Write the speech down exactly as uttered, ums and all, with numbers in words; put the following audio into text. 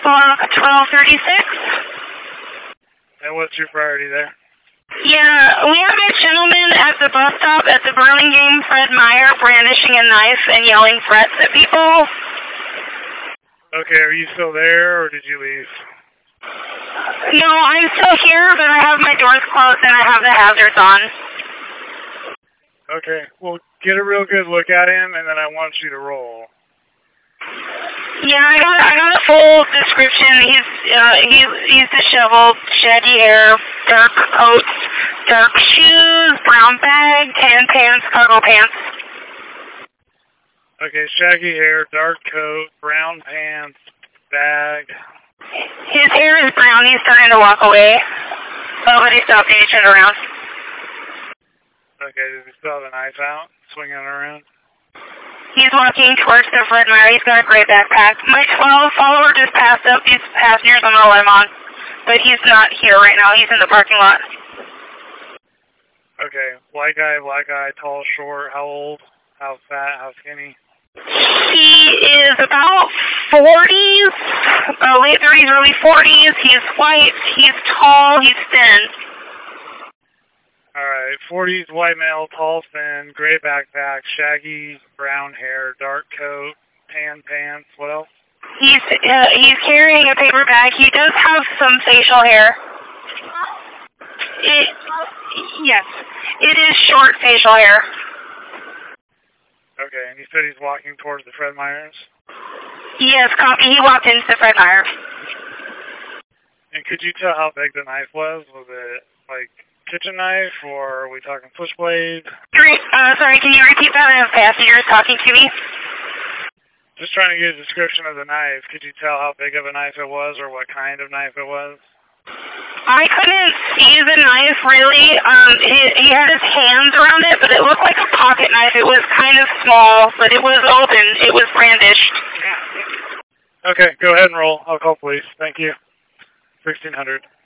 block twelve thirty-six. And what's your priority there? Yeah, we have a gentleman at the bus stop at the Burlingame, Fred Meyer, brandishing a knife and yelling threats at people. Okay, are you still there, or did you leave? No, I'm still here, but I have my doors closed and I have the hazards on. Okay, well, get a real good look at him, and then I want you to roll. Yeah, I got I got a full description. He's uh, he's he's disheveled, shaggy hair, dark coat, dark shoes, brown bag, tan pants, cargo pants. Okay, shaggy hair, dark coat, brown pants, bag. His hair is brown. He's starting to walk away. Oh, but he stopped and he turned around. Okay, does he still have a knife out, swinging around? He's walking towards the Fred Meyer. He's got a gray backpack. My twelve follower just passed up these passengers on the I'm on, but he's not here right now. He's in the parking lot. Okay, white guy, black guy, tall, short, how old, how fat, how skinny? He is about forties, uh, late thirties, early forties. He's white, he's tall, he's thin. Alright, forties, white male, tall, thin, gray backpack, shaggy, brown hair, dark coat, tan pants, what else? He's, uh, he's carrying a paper bag. He does have some facial hair. It, yes, it is short facial hair. Okay, and you said he's walking towards the Fred Meyers? Yes, copy. He walked into the Fred Meyer. And could you tell how big the knife was? Was it, like, kitchen knife, or are we talking switchblade? Uh, sorry, can you repeat that? I have passengers talking to me. Just trying to get a description of the knife. Could you tell how big of a knife it was, or what kind of knife it was? I couldn't see the knife, really. Um, he, he had his hands around it, but it looked like a pocket knife. It was kind of small, but it was open. It was brandished. Okay, go ahead and roll. I'll call police. Thank you. sixteen hundred.